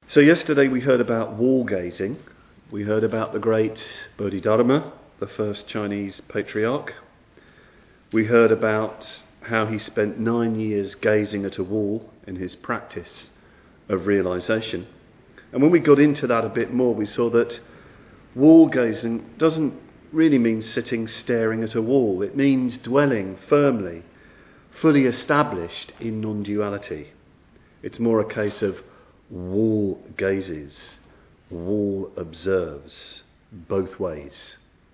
So yesterday we heard about wall gazing. We heard about the great Bodhidharma, the first Chinese patriarch. We heard about how he spent 9 years gazing at a wall in his practice of realization. And when we got into that a bit more, we saw that wall gazing doesn't really mean sitting staring at a wall. It means dwelling firmly, fully established in non-duality. It's more a case of wall gazes, wall observes, both ways.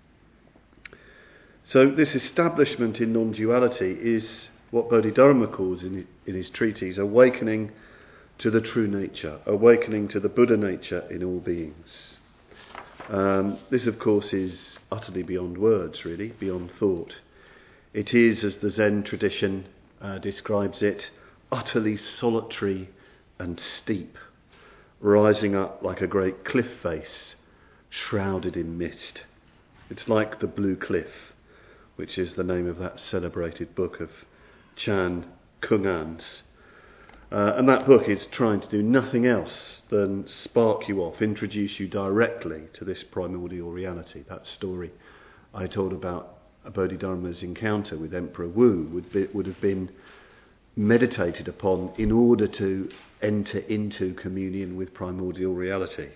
So this establishment in non-duality is what Bodhidharma calls in his treatise awakening to the true nature, awakening to the Buddha nature in all beings. This, of course, is utterly beyond words, really, beyond thought. It is, as the Zen tradition describes it, utterly solitary and steep, rising up like a great cliff face, shrouded in mist. It's like the Blue Cliff, which is the name of that celebrated book of Chan Kung-an's. And that book is trying to do nothing else than spark you off, introduce you directly to this primordial reality. That story I told about Bodhidharma's encounter with Emperor Wu would have been meditated upon in order to enter into communion with primordial reality.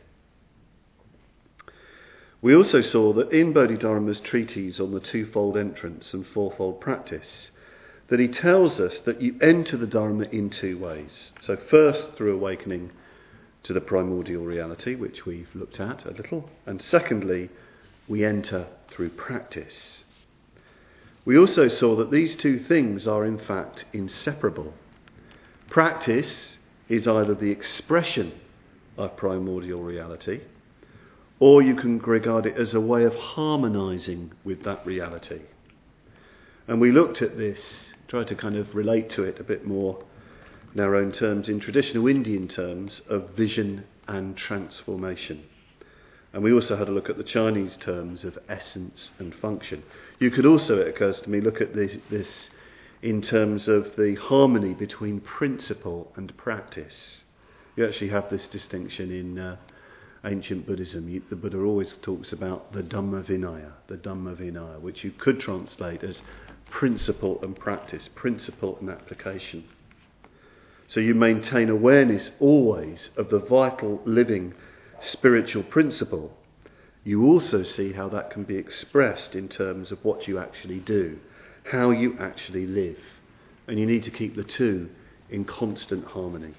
We also saw that in Bodhidharma's treatise on the twofold entrance and fourfold practice, that he tells us that you enter the Dharma in two ways. So first through awakening to the primordial reality, which we've looked at a little, and secondly, we enter through practice. We also saw that these two things are in fact inseparable. Practice is either the expression of primordial reality, or you can regard it as a way of harmonizing with that reality. And we looked at this, tried to kind of relate to it a bit more in our own terms, in traditional Indian terms of vision and transformation. And we also had a look at the Chinese terms of essence and function. You could also, it occurs to me, look at this in terms of the harmony between principle and practice. You actually have this distinction in ancient Buddhism. The Buddha always talks about the Dhamma Vinaya, which you could translate as principle and practice, principle and application. So you maintain awareness always of the vital, living, spiritual principle. You also see how that can be expressed in terms of what you actually do, how you actually live. And you need to keep the two in constant harmony.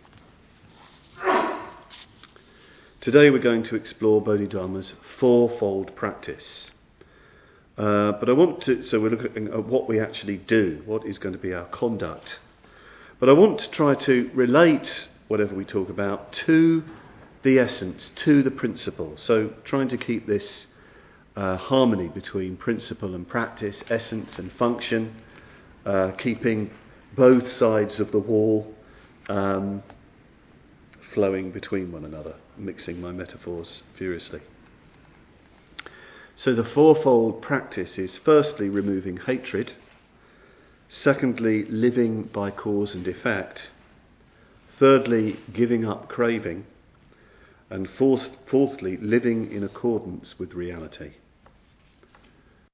Today we're going to explore Bodhidharma's fourfold practice. So we're looking at what we actually do, what is going to be our conduct. But I want to try to relate whatever we talk about to the essence, to the principle. So trying to keep this harmony between principle and practice, essence and function, keeping both sides of the wall flowing between one another, mixing my metaphors furiously. So the fourfold practice is firstly removing hatred, secondly living by cause and effect, thirdly giving up craving, and fourthly living in accordance with reality.